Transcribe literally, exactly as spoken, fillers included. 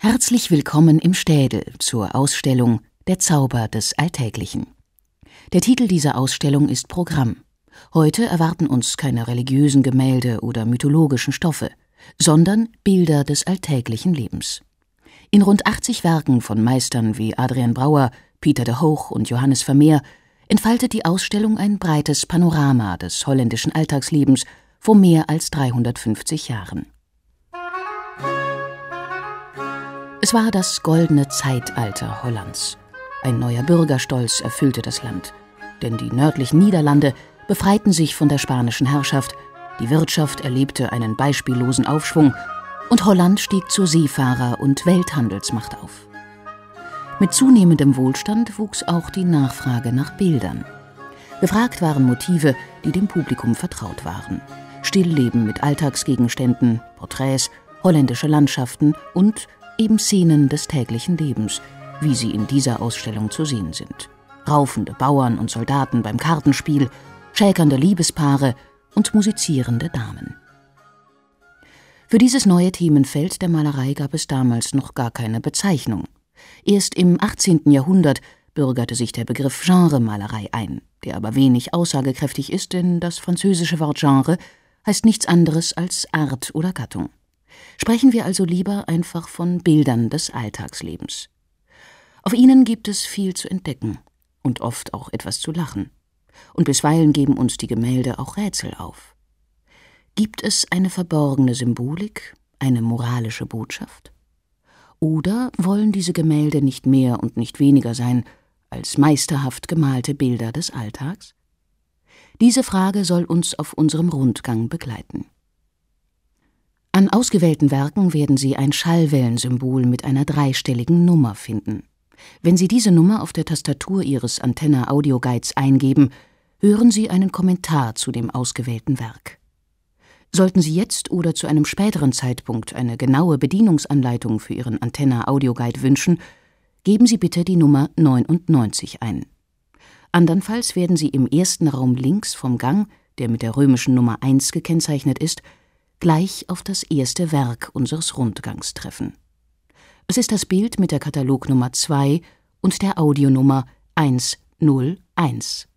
Herzlich willkommen im Städel zur Ausstellung »Der Zauber des Alltäglichen«. Der Titel dieser Ausstellung ist Programm. Heute erwarten uns keine religiösen Gemälde oder mythologischen Stoffe, sondern Bilder des alltäglichen Lebens. In rund achtzig Werken von Meistern wie Adriaan Brouwer, Pieter de Hooch und Johannes Vermeer entfaltet die Ausstellung ein breites Panorama des holländischen Alltagslebens vor mehr als dreihundertfünfzig Jahren. Es war das goldene Zeitalter Hollands. Ein neuer Bürgerstolz erfüllte das Land, denn die nördlichen Niederlande befreiten sich von der spanischen Herrschaft, die Wirtschaft erlebte einen beispiellosen Aufschwung und Holland stieg zur Seefahrer- und Welthandelsmacht auf. Mit zunehmendem Wohlstand wuchs auch die Nachfrage nach Bildern. Gefragt waren Motive, die dem Publikum vertraut waren. Stillleben mit Alltagsgegenständen, Porträts, holländische Landschaften und eben Szenen des täglichen Lebens, wie sie in dieser Ausstellung zu sehen sind. Raufende Bauern und Soldaten beim Kartenspiel, schäkernde Liebespaare und musizierende Damen. Für dieses neue Themenfeld der Malerei gab es damals noch gar keine Bezeichnung. Erst im achtzehnten Jahrhundert bürgerte sich der Begriff Genremalerei ein, der aber wenig aussagekräftig ist, denn das französische Wort Genre heißt nichts anderes als Art oder Gattung. Sprechen wir also lieber einfach von Bildern des Alltagslebens. Auf ihnen gibt es viel zu entdecken und oft auch etwas zu lachen. Und bisweilen geben uns die Gemälde auch Rätsel auf. Gibt es eine verborgene Symbolik, eine moralische Botschaft? Oder wollen diese Gemälde nicht mehr und nicht weniger sein als meisterhaft gemalte Bilder des Alltags? Diese Frage soll uns auf unserem Rundgang begleiten. An ausgewählten Werken werden Sie ein Schallwellensymbol mit einer dreistelligen Nummer finden. Wenn Sie diese Nummer auf der Tastatur Ihres Antenna Audio Guides eingeben, hören Sie einen Kommentar zu dem ausgewählten Werk. Sollten Sie jetzt oder zu einem späteren Zeitpunkt eine genaue Bedienungsanleitung für Ihren Antenna Audio Guide wünschen, geben Sie bitte die Nummer neunundneunzig ein. Andernfalls werden Sie im ersten Raum links vom Gang, der mit der römischen Nummer eins gekennzeichnet ist, gleich auf das erste Werk unseres Rundgangs treffen. Es ist das Bild mit der Katalognummer zwei und der Audionummer hunderteins.